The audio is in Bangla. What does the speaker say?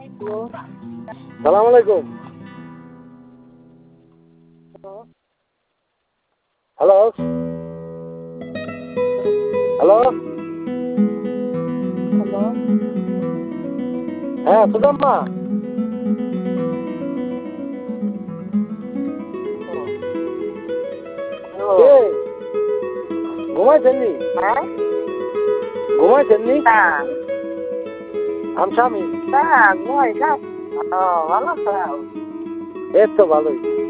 সালাম আলাইকুম। Hello hello. হ্যাঁ সুদাম্মা, কে ঘুমাইছেননি? ঘুমাইছেননি? আমি স্বামী। এই তো ভালোই।